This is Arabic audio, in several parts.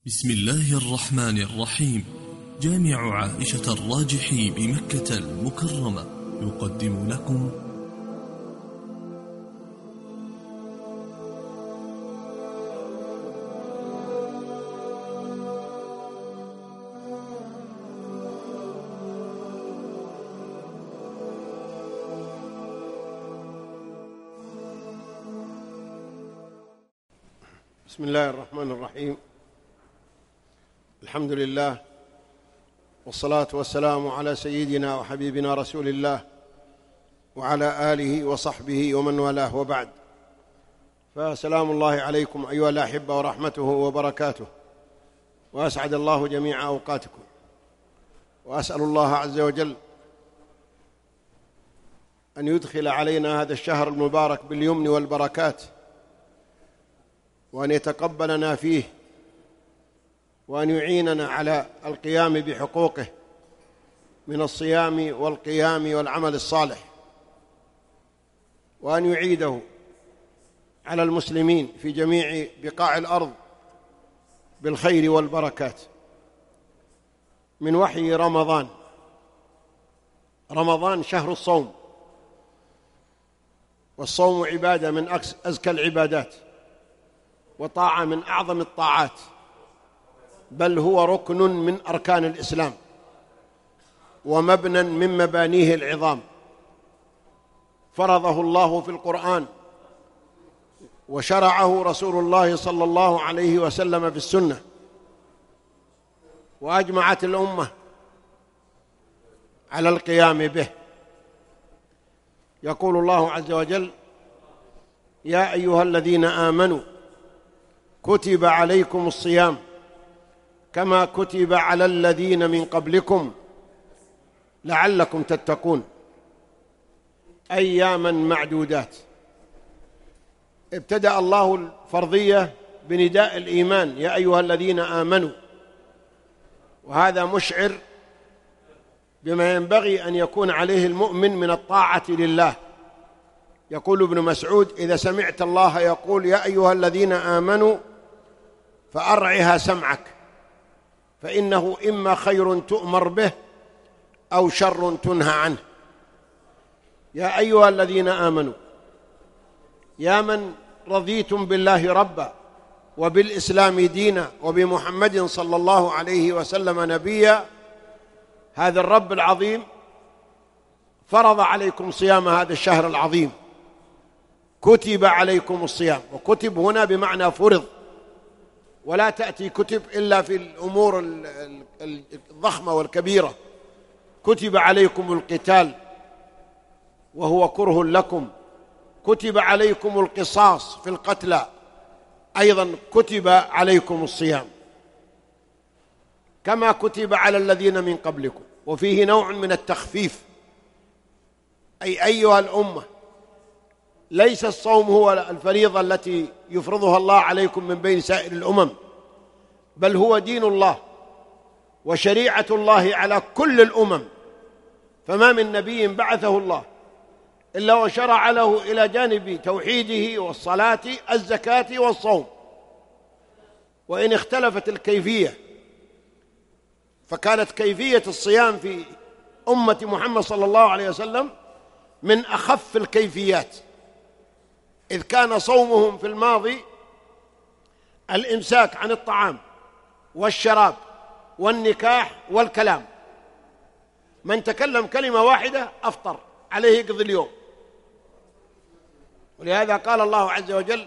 بسم الله الرحمن الرحيم. جامع عائشة الراجحي بمكة المكرمة يقدم لكم بسم الله الرحمن الرحيم. الحمد لله والصلاة والسلام على سيدنا وحبيبنا رسول الله وعلى آله وصحبه ومن والاه، وبعد، فسلام الله عليكم أيها الأحبة ورحمته وبركاته، وأسعد الله جميع أوقاتكم، وأسأل الله عز وجل أن يدخل علينا هذا الشهر المبارك باليمن والبركات، وأن يتقبلنا فيه، وأن يعيننا على القيام بحقوقه من الصيام والقيام والعمل الصالح، وأن يعيده على المسلمين في جميع بقاع الأرض بالخير والبركات. من وحي رمضان شهر الصوم، والصوم عبادة من أزكى العبادات، وطاعة من أعظم الطاعات، بل هو ركن من أركان الإسلام ومبنى من مبانيه العظام، فرضه الله في القرآن، وشرعه رسول الله صلى الله عليه وسلم في السنة، وأجمعت الأمة على القيام به. يقول الله عز وجل: يا أيها الذين آمنوا كتب عليكم الصيام كما كتب على الذين من قبلكم لعلكم تتقون. أياما معدودات. ابتدأ الله الفرضية بنداء الإيمان: يا أيها الذين آمنوا، وهذا مشعر بما ينبغي أن يكون عليه المؤمن من الطاعة لله. يقول ابن مسعود: إذا سمعت الله يقول يا أيها الذين آمنوا فأرعها سمعك، فإنه إما خير تؤمر به أو شر تنهى عنه. يا أيها الذين آمنوا، يا من رضيتم بالله ربا وبالإسلام دينا وبمحمد صلى الله عليه وسلم نبيا، هذا الرب العظيم فرض عليكم صيام هذا الشهر العظيم. كتب عليكم الصيام، وكتب هنا بمعنى فرض، ولا تأتي كتب إلا في الأمور الضخمة والكبيرة. كتب عليكم القتال وهو كره لكم، كتب عليكم القصاص في القتلى، أيضا كتب عليكم الصيام كما كتب على الذين من قبلكم. وفيه نوع من التخفيف، أي أيها الأمة، ليس الصوم هو الفريضة التي يفرضها الله عليكم من بين سائر الأمم، بل هو دين الله وشريعة الله على كل الأمم. فما من نبي بعثه الله إلا وشرع له إلى جانب توحيده والصلاة الزكاة والصوم، وإن اختلفت الكيفية، فكانت كيفية الصيام في أمة محمد صلى الله عليه وسلم من أخف الكيفيات، إذ كان صومهم في الماضي الإمساك عن الطعام والشراب والنكاح والكلام. من تكلم كلمة واحدة أفطر، عليه يقضي اليوم. ولهذا قال الله عز وجل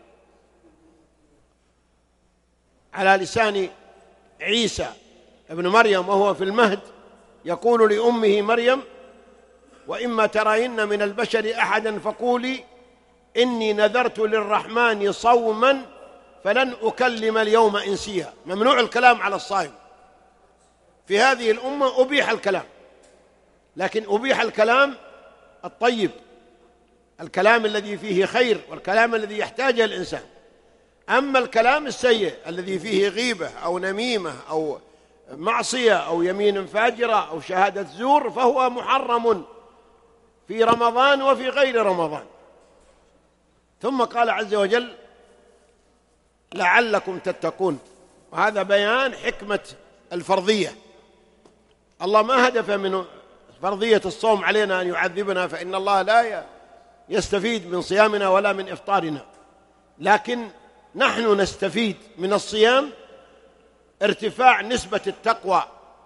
على لسان عيسى ابن مريم وهو في المهد، يقول لأمه مريم: وإما ترين من البشر أحدا فقولي إني نذرت للرحمن صوما فلن أكلم اليوم إنسيا. ممنوع الكلام على الصائم. في هذه الأمة أبيح الكلام، لكن أبيح الكلام الطيب، الكلام الذي فيه خير والكلام الذي يحتاجه الإنسان. أما الكلام السيء الذي فيه غيبة أو نميمة أو معصية أو يمين فاجرة أو شهادة زور فهو محرم في رمضان وفي غير رمضان. ثم قال عز وجل: لعلكم تتقون. وهذا بيان حكمة الفرضية. الله ما هدف من فرضية الصوم علينا أن يعذبنا، فإن الله لا يستفيد من صيامنا ولا من إفطارنا، لكن نحن نستفيد من الصيام ارتفاع نسبة التقوى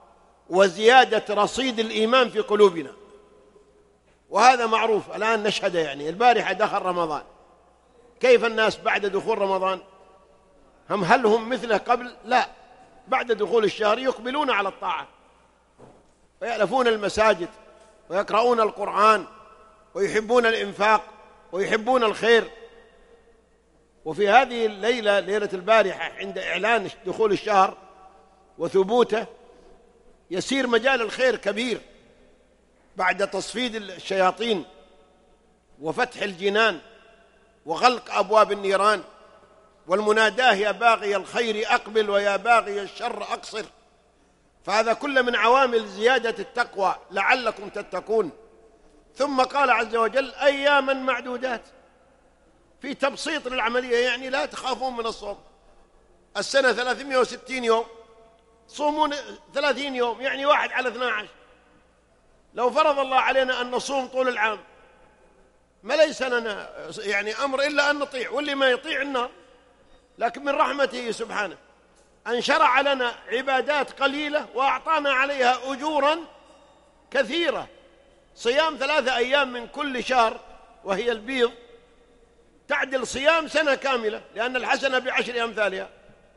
وزيادة رصيد الإيمان في قلوبنا، وهذا معروف الآن نشهد. يعني البارحة دخل رمضان، كيف الناس بعد دخول رمضان؟ هل هم مثله قبل؟ لا، بعد دخول الشهر يقبلون على الطاعة ويألفون المساجد ويقرؤون القرآن ويحبون الإنفاق ويحبون الخير. وفي هذه الليلة، ليلة البارحة، عند إعلان دخول الشهر وثبوته، يسير مجال الخير كبير بعد تصفيد الشياطين وفتح الجنان وغلق أبواب النيران والمناداه يا باغي الخير أقبل ويا باغي الشر أقصر. فهذا كله من عوامل زيادة التقوى لعلكم تتقون. ثم قال عز وجل أياما معدودات، في تبسيط للعملية، يعني لا تخافون من الصوم. السنة 360 يوم، صومون 30 يوم، يعني 1/12. لو فرض الله علينا أن نصوم طول العام ما ليس لنا يعني أمر إلا أن نطيع، واللي ما يطيع النار. لكن من رحمته سبحانه أن شرع لنا عبادات قليلة وأعطانا عليها أجورا كثيرة. صيام 3 أيام من كل شهر وهي البيض تعدل صيام سنة كاملة، لأن الحسنة ب10 أمثالها.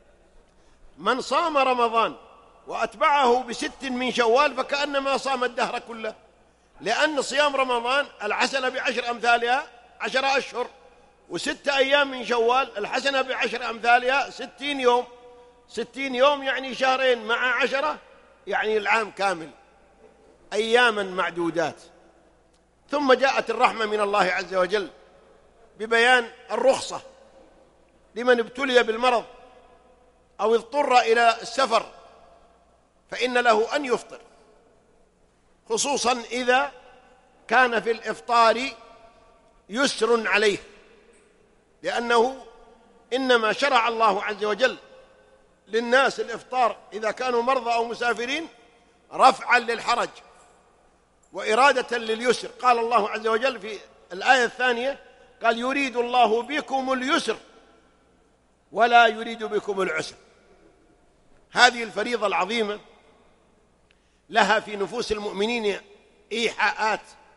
من صام رمضان وأتبعه ب6 من شوال فكأنما صام الدهر كله، لأن صيام رمضان الحسنة ب10 أمثالها 10 أشهر، و6 أيام من شوال الحسنة ب10 أمثالها 60 يوم. 60 يوم يعني شهرين مع 10 يعني العام كامل، أياما معدودات. ثم جاءت الرحمة من الله عز وجل ببيان الرخصة لمن ابتلي بالمرض أو اضطر إلى السفر، فإن له أن يفطر، خصوصا إذا كان في الإفطار يسر عليه، لأنه إنما شرع الله عز وجل للناس الإفطار إذا كانوا مرضى أو مسافرين رفعا للحرج وإرادة لليسر. قال الله عز وجل في الآية الثانية قال يريد الله بكم اليسر ولا يريد بكم العسر. هذه الفريضة العظيمة لها في نفوس المؤمنين إيحاءات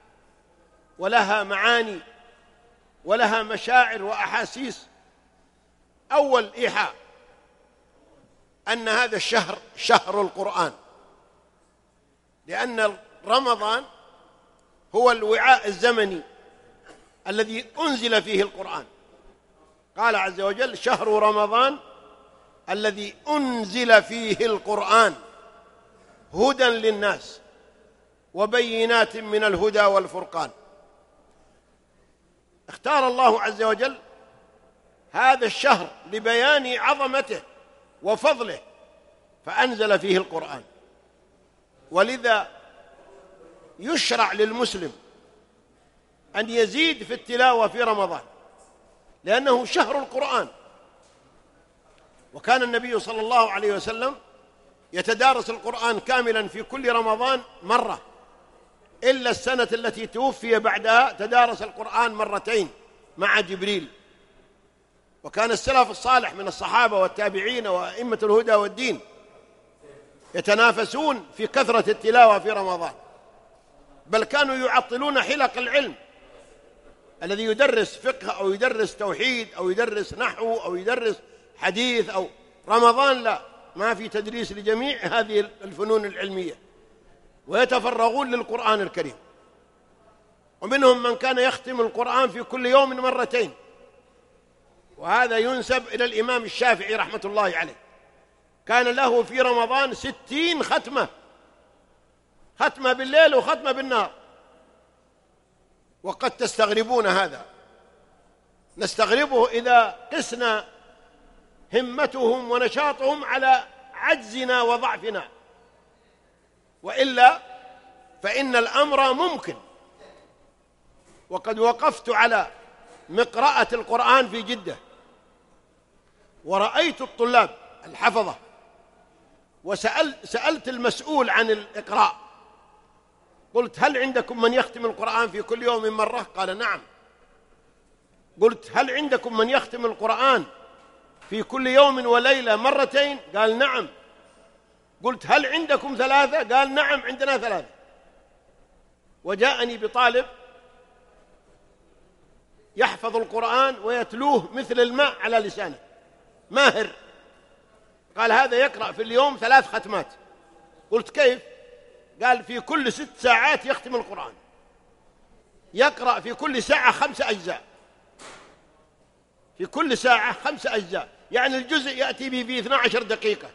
ولها معاني ولها مشاعر وأحاسيس. أول إيحاء أن هذا الشهر شهر القرآن، لأن رمضان هو الوعاء الزمني الذي أنزل فيه القرآن. قال عز وجل شهر رمضان الذي أنزل فيه القرآن هدى للناس وبينات من الهدى والفرقان. اختار الله عز وجل هذا الشهر لبيان عظمته وفضله فأنزل فيه القرآن، ولذا يشرع للمسلم أن يزيد في التلاوة في رمضان لأنه شهر القرآن. وكان النبي صلى الله عليه وسلم يتدارس القرآن كاملا في كل رمضان مرة، إلا السنة التي توفي بعدها تدارس القرآن مرتين مع جبريل. وكان السلف الصالح من الصحابة والتابعين وأئمة الهدى والدين يتنافسون في كثرة التلاوة في رمضان، بل كانوا يعطلون حلق العلم. الذي يدرس فقه أو يدرس توحيد أو يدرس نحو أو يدرس حديث أو رمضان لا، ما في تدريس لجميع هذه الفنون العلمية، ويتفرغون للقرآن الكريم. ومنهم من كان يختم القرآن في كل يوم مرتين، وهذا ينسب إلى الإمام الشافعي رحمة الله عليه، كان له في رمضان 60 ختمة، ختمة بالليل وختمة بالنهار. وقد تستغربون هذا، نستغربه إذا قسنا همتهم ونشاطهم على عجزنا وضعفنا، وإلا فإن الأمر ممكن. وقد وقفت على مقرأة القرآن في جدة ورأيت الطلاب الحفظة، سألت المسؤول عن الإقراء، قلت هل عندكم من يختم القرآن في كل يوم مرة؟ قال نعم. قلت هل عندكم من يختم القرآن في كل يوم وليلة مرتين؟ قال نعم. قلت هل عندكم 3؟ قال نعم عندنا 3. وجاءني بطالب يحفظ القرآن ويتلوه مثل الماء على لسانه، ماهر. قال هذا يقرأ في اليوم 3 ختمات. قلت كيف؟ قال في كل 6 ساعات يختم القرآن، يقرأ في كل ساعة 5 أجزاء، في كل ساعة 5 أجزاء، يعني الجزء يأتي به في 12 دقيقة،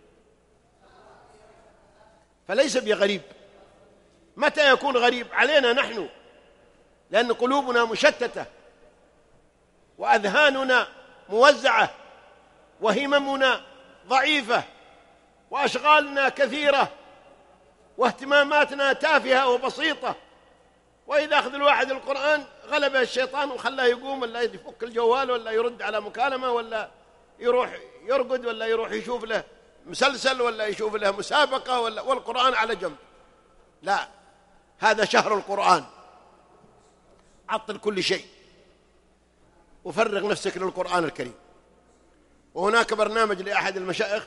فليس بغريب. متى يكون غريب؟ علينا نحن، لأن قلوبنا مشتتة وأذهاننا موزعة وهممنا ضعيفة وأشغالنا كثيرة واهتماماتنا تافهة وبسيطة. وإذا أخذ الواحد القرآن غلبه الشيطان وخلاه يقوم، ولا يفك الجوال، ولا يرد على مكالمة، ولا يروح يرقد، ولا يروح يشوف له مسلسل، ولا يشوف له مسابقة، والقرآن على جنب. لا، هذا شهر القرآن، عطل كل شيء وفرغ نفسك للقرآن الكريم. وهناك برنامج لأحد المشايخ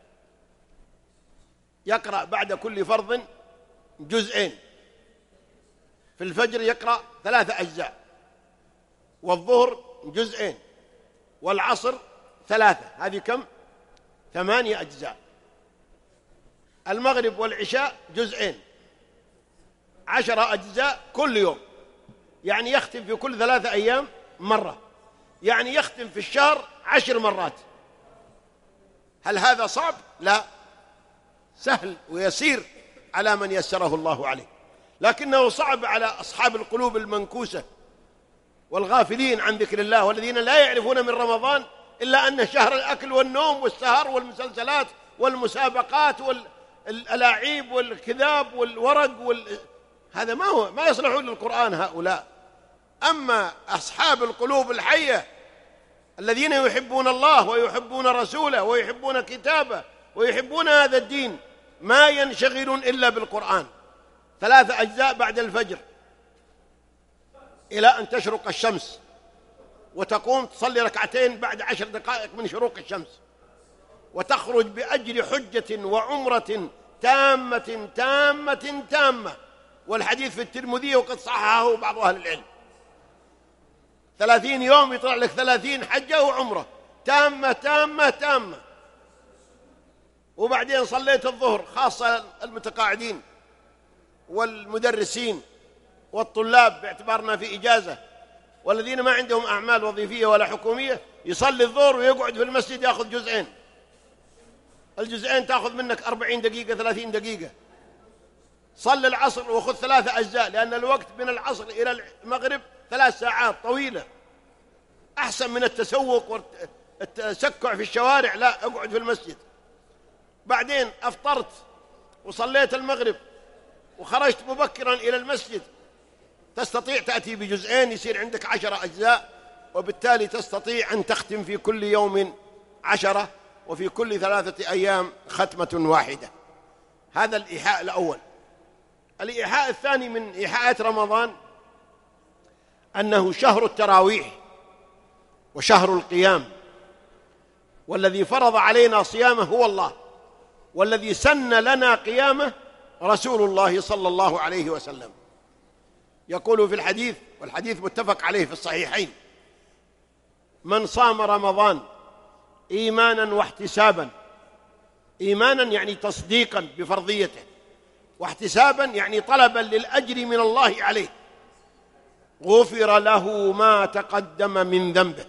يقرأ بعد كل فرض جزئين، في الفجر يقرأ 3 أجزاء، والظهر جزئين، والعصر 3، هذه كم؟ 8 أجزاء. المغرب والعشاء جزئين، 10 أجزاء كل يوم، يعني يختم في كل 3 أيام مرة، يعني يختم في الشهر 10 مرات. هل هذا صعب؟ لا، سهل ويسير على من يسره الله عليه، لكنه صعب على أصحاب القلوب المنكوسة والغافلين عن ذكر الله، والذين لا يعرفون من رمضان إلا أنه شهر الأكل والنوم والسهر والمسلسلات والمسابقات والألاعيب والكذاب والورق هذا ما يصلحون للقرآن هؤلاء. أما أصحاب القلوب الحية الذين يحبون الله ويحبون رسوله ويحبون كتابه ويحبون هذا الدين ما ينشغلون إلا بالقرآن. 3 أجزاء بعد الفجر إلى أن تشرق الشمس، وتقوم تصلي 2 ركعتين بعد 10 دقائق من شروق الشمس، وتخرج بأجر حجة وعمرة تامة تامة تامة. والحديث في الترمذي وقد صححه بعض أهل العلم. 30 يوم يطلع لك 30 حجة وعمرة تامة تامة تامة. وبعدين صليت الظهر، خاصة المتقاعدين والمدرسين والطلاب باعتبارنا في إجازة، والذين ما عندهم أعمال وظيفية ولا حكومية، يصلي الظهر ويقعد في المسجد يأخذ جزئين، الجزئين تأخذ منك 40 دقيقة 30 دقيقة. صلي العصر وخذ 3 أجزاء، لأن الوقت من العصر إلى المغرب 3 ساعات طويلة، أحسن من التسوق والتسكع في الشوارع. لا، اقعد في المسجد. بعدين أفطرت وصليت المغرب وخرجت مبكرا إلى المسجد، تستطيع تأتي بجزئين، يصير عندك 10 أجزاء، وبالتالي تستطيع أن تختم في كل يوم 10، وفي كل 3 أيام ختمة واحدة. هذا الإيحاء الأول. الإيحاء الثاني من إيحاءات رمضان أنه شهر التراويح وشهر القيام، والذي فرض علينا صيامه هو الله، والذي سن لنا قيامه رسول الله صلى الله عليه وسلم. يقول في الحديث، والحديث متفق عليه في الصحيحين: من صام رمضان إيمانا واحتسابا، إيمانا يعني تصديقا بفرضيته، واحتسابا يعني طلبا للأجر من الله عليه، غفر له ما تقدم من ذنبه.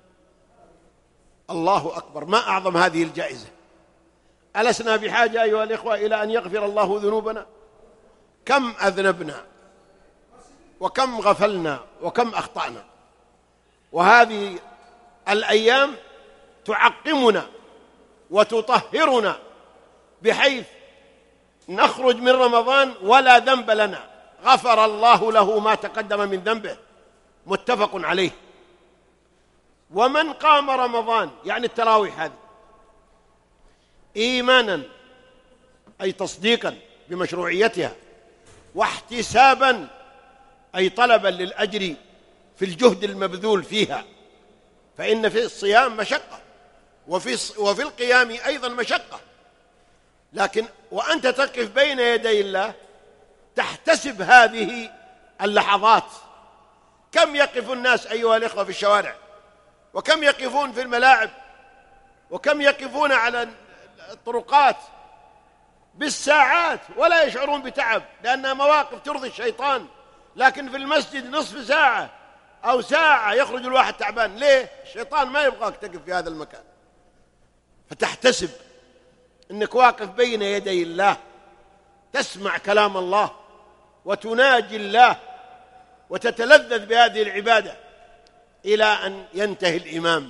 الله أكبر، ما أعظم هذه الجائزة! ألسنا بحاجة أيها الإخوة إلى أن يغفر الله ذنوبنا؟ كم أذنبنا وكم غفلنا وكم أخطأنا، وهذه الأيام تعقمنا وتطهرنا بحيث نخرج من رمضان ولا ذنب لنا، غفر الله له ما تقدم من ذنبه، متفق عليه. ومن قام رمضان، يعني التراويح هذه، إيمانا أي تصديقا بمشروعيتها، واحتسابا أي طلبا للأجر في الجهد المبذول فيها، فإن في الصيام مشقة وفي القيام أيضا مشقة، لكن وأنت تقف بين يدي الله تحتسب هذه اللحظات. كم يقف الناس أيها الإخوة في الشوارع، وكم يقفون في الملاعب، وكم يقفون على الطرقات بالساعات ولا يشعرون بتعب، لأنها مواقف ترضي الشيطان. لكن في المسجد نصف ساعة أو ساعة يخرج الواحد تعبان. ليه؟ الشيطان ما يبغاك تقف في هذا المكان، فتحتسب أنك واقف بين يدي الله، تسمع كلام الله وتناجي الله وتتلذذ بهذه العبادة إلى أن ينتهي الإمام.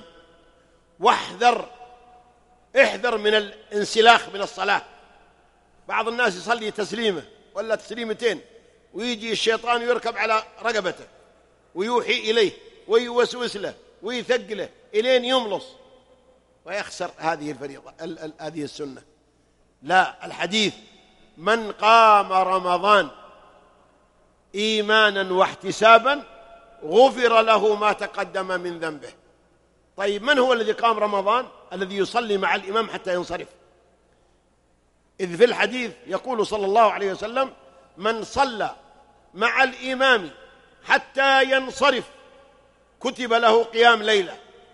احذر من الانسلاخ من الصلاة. بعض الناس يصلي تسليمة ولا تسليمتين ويجي الشيطان يركب على رقبته ويوحي إليه ويوسوس له ويثقله إلين يملص ويخسر هذه الفريضة، هذه السنة. لا، الحديث: من قام رمضان إيمانا واحتسابا غفر له ما تقدم من ذنبه. طيب، من هو الذي قام رمضان؟ الذي يصلي مع الإمام حتى ينصرف. إذ في الحديث يقول صلى الله عليه وسلم: من صلى مع الإمام حتى ينصرف كتب له قيام ليلة.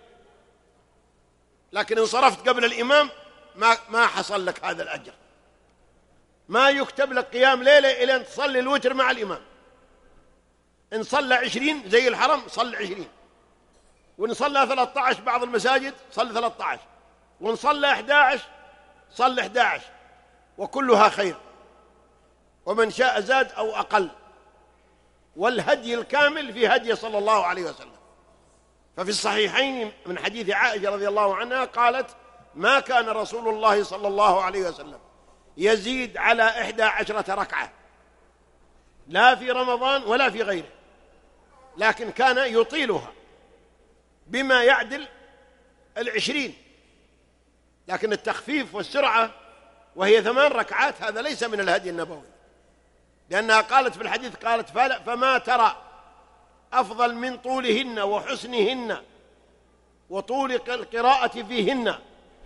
لكن إن صرفت قبل الإمام ما حصل لك هذا الأجر، ما يكتب لك قيام ليلة إلى أن تصلي الوتر مع الإمام. إن صلى 20 زي الحرم صلى 20، وإن صلى 13 بعض المساجد صلى 13، وإن صلى 11 صلى 11، وكلها خير، ومن شاء زاد أو أقل. والهدي الكامل في هدي صلى الله عليه وسلم. ففي الصحيحين من حديث عائشة رضي الله عنها قالت: ما كان رسول الله صلى الله عليه وسلم يزيد على 11 ركعة، لا في رمضان ولا في غيره، لكن كان يطيلها بما يعدل 20. لكن التخفيف والسرعة وهي 8 ركعات هذا ليس من الهدي النبوي، لأنها قالت في الحديث، قالت: فما ترى أفضل من طولهن وحسنهن وطول القراءة فيهن.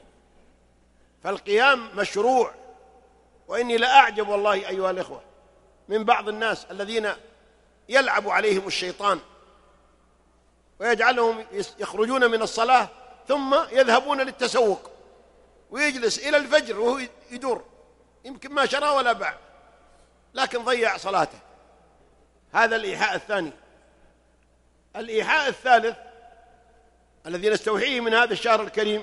فالقيام مشروع. وإني لأعجب والله أيها الإخوة من بعض الناس الذين يلعب عليهم الشيطان ويجعلهم يخرجون من الصلاة ثم يذهبون للتسوق، ويجلس إلى الفجر وهو يدور، يمكن ما شرى ولا باع، لكن ضيع صلاته. هذا الإيحاء الثاني. الإيحاء الثالث الذي نستوحيه من هذا الشهر الكريم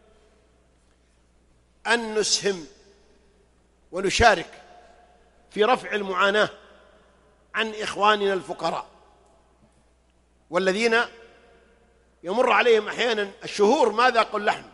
أن نسهم ونشارك في رفع المعاناة عن إخواننا الفقراء، والذين يمر عليهم أحيانا الشهور ما ذاقوا اللحم،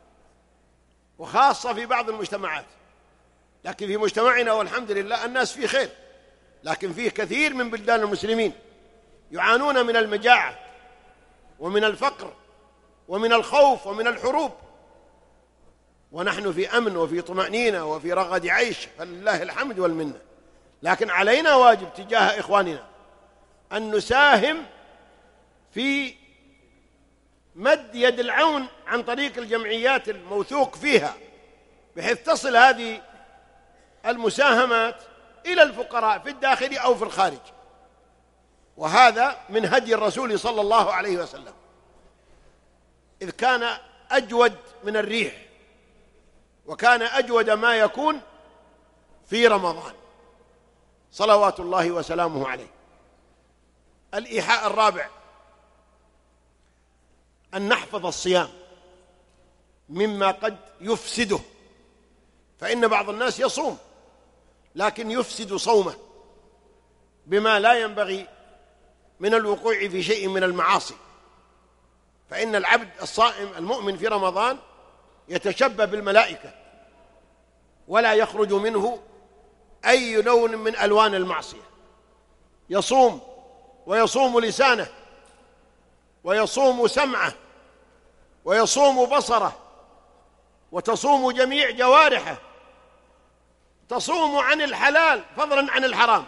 وخاصة في بعض المجتمعات. لكن في مجتمعنا والحمد لله الناس فيه خير، لكن فيه كثير من بلدان المسلمين يعانون من المجاعة ومن الفقر ومن الخوف ومن الحروب، ونحن في أمن وفي طمأنينة وفي رغد عيش، فلله الحمد والمنة. لكن علينا واجب تجاه إخواننا أن نساهم في مد يد العون عن طريق الجمعيات الموثوق فيها، بحيث تصل هذه المساهمات إلى الفقراء في الداخل أو في الخارج. وهذا من هدي الرسول صلى الله عليه وسلم، إذ كان أجود من الريح، وكان أجود ما يكون في رمضان صلوات الله وسلامه عليه. الإيحاء الرابع أن نحفظ الصيام مما قد يفسده، فإن بعض الناس يصوم لكن يفسد صومه بما لا ينبغي من الوقوع في شيء من المعاصي. فإن العبد الصائم المؤمن في رمضان يتشبه بالملائكة ولا يخرج منه أي لون من ألوان المعصية. يصوم ويصوم لسانه ويصوم سمعه ويصوم بصره وتصوم جميع جوارحه، تصوم عن الحلال فضلا عن الحرام.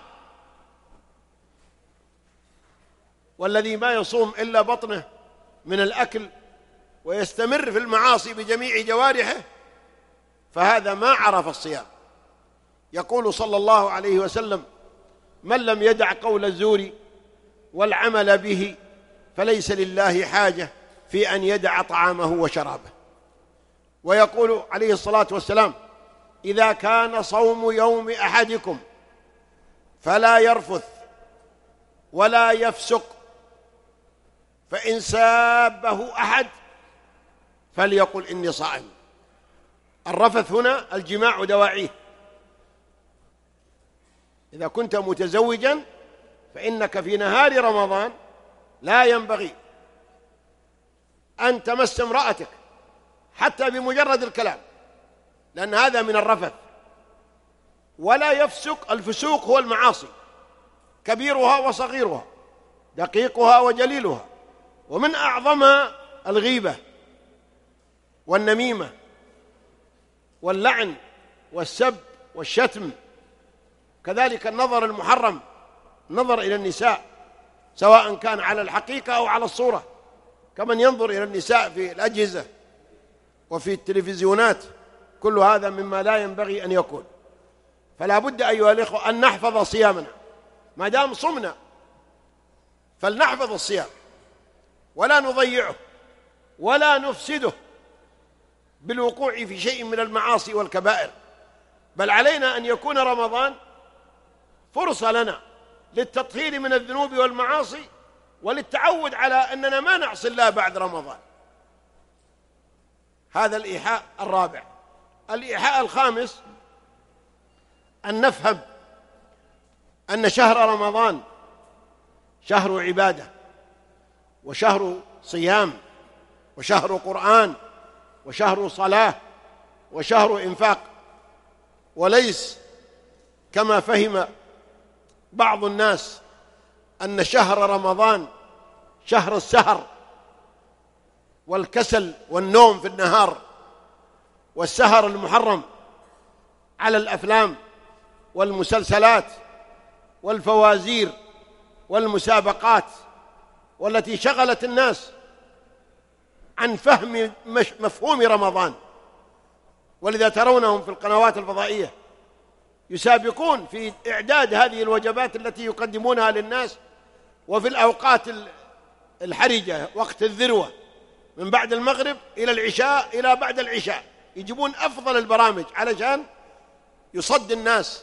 والذي ما يصوم إلا بطنه من الأكل ويستمر في المعاصي بجميع جوارحه فهذا ما عرف الصيام. يقول صلى الله عليه وسلم: من لم يدع قول الزور والعمل به فليس لله حاجة في أن يدع طعامه وشرابه. ويقول عليه الصلاة والسلام: إذا كان صوم يوم أحدكم فلا يرفث ولا يفسق، فإن سابه أحد فليقل إني صائم. الرفث هنا الجماع دواعيه. إذا كنت متزوجا فإنك في نهار رمضان لا ينبغي أن تمس امرأتك حتى بمجرد الكلام، لأن هذا من الرفث. ولا يفسق، الفسوق هو المعاصي كبيرها وصغيرها، دقيقها وجليلها، ومن أعظمها الغيبة والنميمة واللعن والسب والشتم، كذلك النظر المحرم، النظر إلى النساء سواء كان على الحقيقة أو على الصورة، كمن ينظر إلى النساء في الأجهزة وفي التلفزيونات، كل هذا مما لا ينبغي أن يكون. فلا بد أيها الإخوة أن نحفظ صيامنا، ما دام صمنا فلنحفظ الصيام ولا نضيعه ولا نفسده بالوقوع في شيء من المعاصي والكبائر، بل علينا أن يكون رمضان فرصة لنا للتطهير من الذنوب والمعاصي وللتعود على أننا ما نعصي الله بعد رمضان. هذا الإيحاء الرابع. الإيحاء الخامس أن نفهم أن شهر رمضان شهر عبادة وشهر صيام وشهر قرآن وشهر صلاة وشهر إنفاق، وليس كما فهم بعض الناس أن شهر رمضان شهر السهر والكسل والنوم في النهار والسهر المحرم على الأفلام والمسلسلات والفوازير والمسابقات، والتي شغلت الناس عن فهم مفهوم رمضان. ولذا ترونهم في القنوات الفضائية يسابقون في إعداد هذه الوجبات التي يقدمونها للناس، وفي الأوقات الحرجة وقت الذروة من بعد المغرب إلى العشاء إلى بعد العشاء يجيبون أفضل البرامج علشان يصد الناس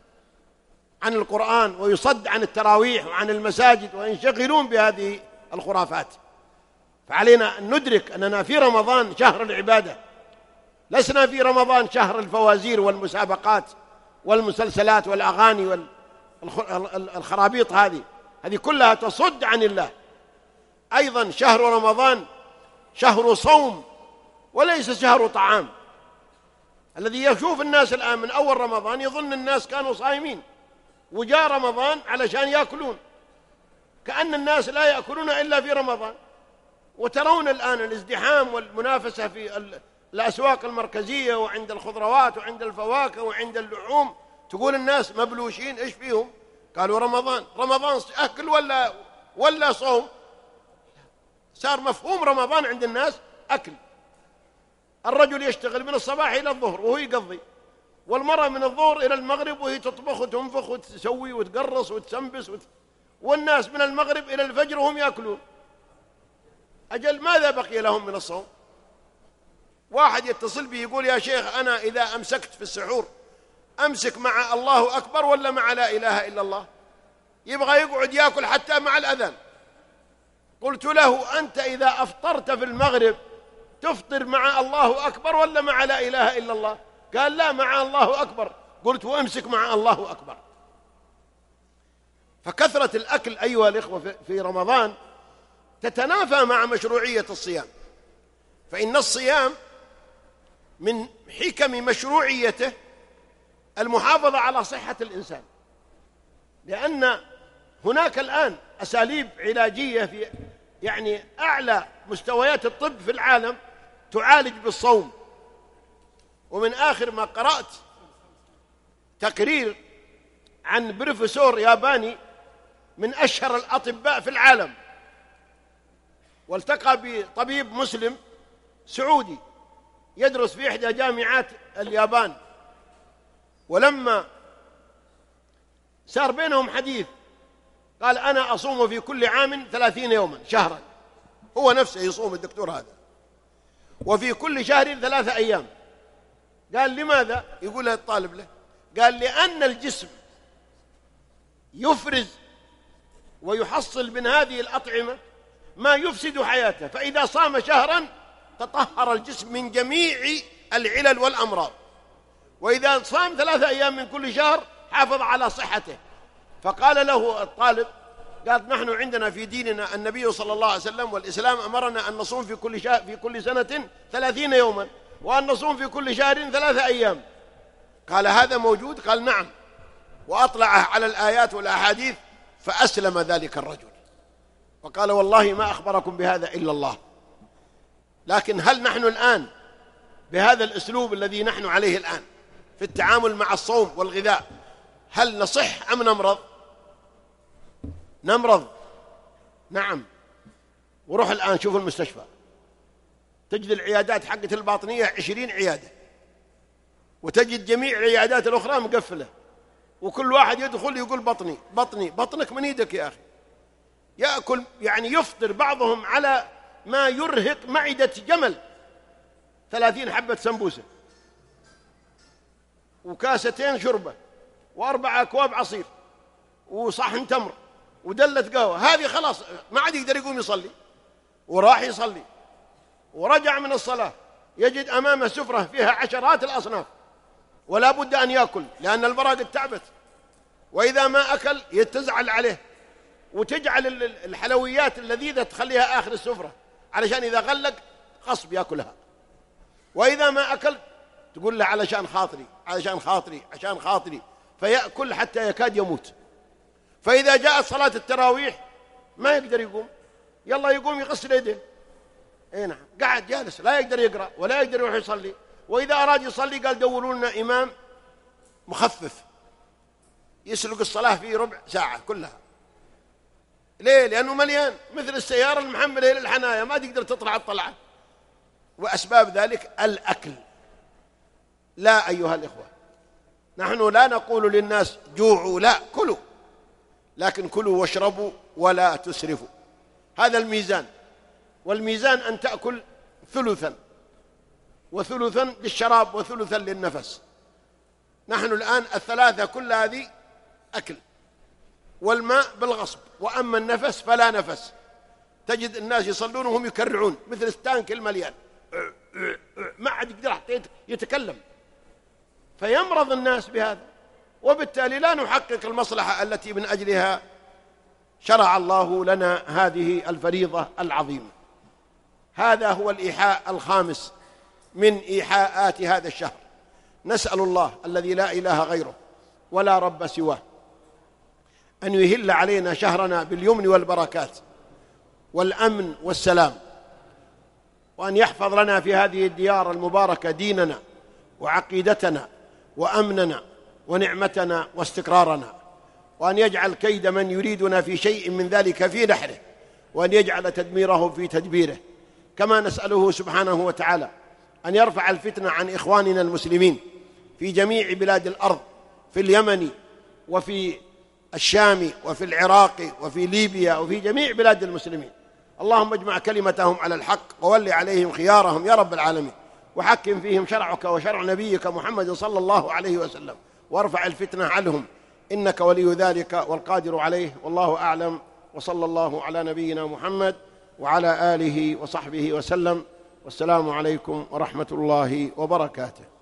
عن القرآن ويصد عن التراويح وعن المساجد وينشغلون بهذه الخرافات. فعلينا أن ندرك أننا في رمضان شهر العبادة، لسنا في رمضان شهر الفوازير والمسابقات والمسلسلات والأغاني والخرابيط. هذه كلها تصد عن الله. أيضا شهر رمضان شهر صوم وليس شهر طعام. الذي يشوف الناس الآن من أول رمضان يظن الناس كانوا صائمين وجاء رمضان علشان يأكلون، كأن الناس لا يأكلون إلا في رمضان. وترون الآن الازدحام والمنافسة في الأسواق المركزية وعند الخضروات وعند الفواكه وعند اللحوم، تقول الناس مبلوشين إيش فيهم؟ قالوا رمضان أكل ولا صوم؟ صار مفهوم رمضان عند الناس أكل. الرجل يشتغل من الصباح إلى الظهر وهو يقضي، والمرأة من الظهر إلى المغرب وهي تطبخ وتنفخ وتسوي وتقرص وتسنبس والناس من المغرب إلى الفجر وهم يأكلون. أجل ماذا بقي لهم من الصوم؟ واحد يتصل بي يقول: يا شيخ أنا إذا أمسكت في السحور أمسك مع الله أكبر ولا مع لا إله إلا الله؟ يبغى يقعد يأكل حتى مع الأذان. قلت له: أنت إذا أفطرت في المغرب تفطر مع الله أكبر ولا مع لا إله إلا الله؟ قال: لا، مع الله أكبر. قلت: وأمسك مع الله أكبر. فكثرة الأكل أيها الإخوة في رمضان تتنافى مع مشروعية الصيام، فإن الصيام من حكم مشروعيته المحافظة على صحة الإنسان، لأن هناك الآن أساليب علاجية في أعلى مستويات الطب في العالم تعالج بالصوم ومن آخر ما قرأت تقرير عن بروفيسور ياباني من أشهر الأطباء في العالم، والتقى بطبيب مسلم سعودي يدرس في إحدى جامعات اليابان، ولما صار بينهم حديث قال أنا أصوم في كل عام 30 يوما شهرا، هو نفسه يصوم الدكتور هذا، وفي كل شهر 3 أيام. قال لماذا؟ يقول له الطالب له، قال لأن الجسم يفرز ويحصل من هذه الأطعمة ما يفسد حياته، فإذا صام شهرا تطهر الجسم من جميع العلل والأمراض، وإذا صام 3 أيام من كل شهر حافظ على صحته. فقال له الطالب، قال نحن عندنا في ديننا النبي صلى الله عليه وسلم والإسلام أمرنا أن نصوم في كل سنة 30 يوما، وأن نصوم في كل شهر 3 أيام. قال هذا موجود؟ قال نعم. وأطلع على الآيات والأحاديث فأسلم ذلك الرجل وقال والله ما أخبركم بهذا إلا الله. لكن هل نحن الآن بهذا الأسلوب الذي نحن عليه الآن في التعامل مع الصوم والغذاء هل نصح أم نمرض؟ نمرض، نعم. وروح الآن شوف المستشفى، تجد العيادات حقت الباطنية 20 عيادة، وتجد جميع العيادات الأخرى مقفلة، وكل واحد يدخل يقول بطني بطني. بطنك من يدك يا أخي. يأكل يعني يفطر بعضهم على ما يرهق معدة جمل، 30 حبة سمبوسة وكاستين شربة و4 أكواب عصير وصحن تمر ودلة قهوة. هذه خلاص ما عاد يقدر يقوم يصلي، وراح يصلي ورجع من الصلاة يجد أمامه سفرة فيها عشرات الأصناف، ولا بد أن يأكل لأن البراغ تعبت، وإذا ما أكل يتزعل عليه، وتجعل الحلويات اللذيذة تخليها آخر السفرة علشان إذا غلق غصب يأكلها، وإذا ما أكل تقول له علشان خاطري علشان خاطري عشان خاطري، فيأكل حتى يكاد يموت. فإذا جاءت صلاة التراويح ما يقدر يقوم، يلا يقوم يغسل يديه، اي نعم، قاعد جالس لا يقدر يقرأ ولا يقدر يروح يصلي. وإذا أراد يصلي قال دوروا لنا إمام مخفف يسلق الصلاة في ربع ساعة كلها. ليه؟ لأنه مليان مثل السيارة المحملة إلى الحناية، ما تقدر تطلع الطلعة. وأسباب ذلك الأكل. لا أيها الإخوة، نحن لا نقول للناس جوعوا، لا، كلوا، لكن كلوا واشربوا ولا تسرفوا. هذا الميزان، والميزان أن تأكل ثلثا، وثلثا للشراب وثلثا للنفس. نحن الآن الثلاثة كل هذه أكل، والماء بالغصب، وأما النفس فلا نفس. تجد الناس يصلون وهم يكرعون مثل التانك المليان، ما عاد يقدر حتى يتكلم، فيمرض الناس بهذا، وبالتالي لا نحقق المصلحة التي من أجلها شرع الله لنا هذه الفريضة العظيمة. هذا هو الإيحاء الخامس من إيحاءات هذا الشهر. نسأل الله الذي لا إله غيره ولا رب سواه أن يهل علينا شهرنا باليمن والبركات والأمن والسلام، وأن يحفظ لنا في هذه الديار المباركة ديننا وعقيدتنا وأمننا ونعمتنا واستقرارنا، وأن يجعل كيد من يريدنا في شيء من ذلك في نحره، وأن يجعل تدميره في تدبيره. كما نسأله سبحانه وتعالى أن يرفع الفتنة عن إخواننا المسلمين في جميع بلاد الأرض، في اليمن وفي الشام وفي العراق وفي ليبيا وفي جميع بلاد المسلمين. اللهم اجمع كلمتهم على الحق وول عليهم خيارهم يا رب العالمين، وحكم فيهم شرعك وشرع نبيك محمد صلى الله عليه وسلم، وارفع الفتنة عنهم، إنك ولي ذلك والقادر عليه. والله أعلم، وصلى الله على نبينا محمد وعلى آله وصحبه وسلم، والسلام عليكم ورحمة الله وبركاته.